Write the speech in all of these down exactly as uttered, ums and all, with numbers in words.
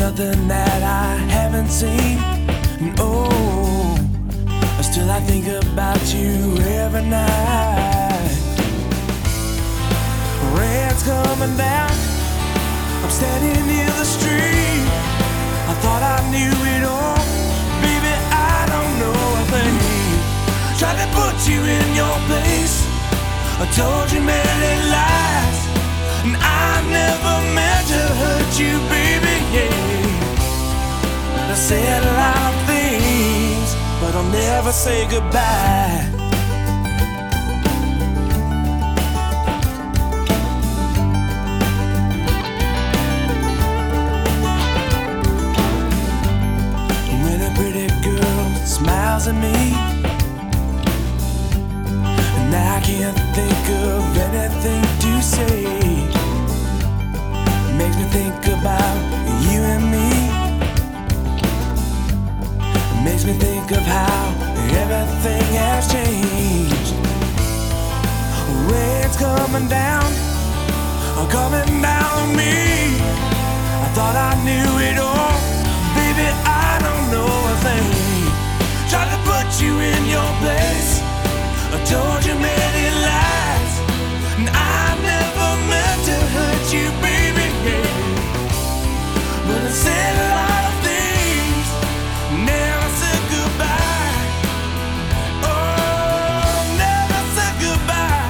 nothing that I haven't seen. And oh, still I think about you every night. Rain's coming down, I'm standing in the street. I thought I knew it all, baby, I don't know a thing. Tried to put you in your place, I told you many lies, and I never meant to hurt you, baby, yeah. I said a lot of things, but I'll never say goodbye. When a pretty girl smiles at me, and I can't think of anything to say, makes me think about you and me. Makes me think of how everything has changed. Rain's coming down, coming down on me. I thought I knew it all, baby, I don't know a thing. Tried to put you in your place, I told you many lies, and I never meant to hurt you, baby, yeah. But I said a lot of things, never said goodbye. Oh, never said goodbye.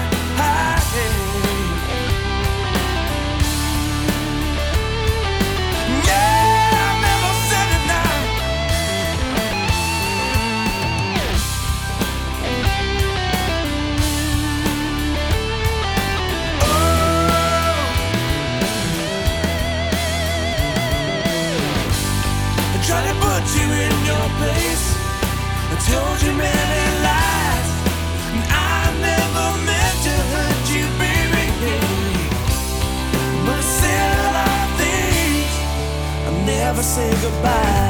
Yeah, I never said it now. I tried to put you in your place, I told you many lies, and I never meant to hurt you, baby, yeah. But I said a lot of things, I'll never say goodbye.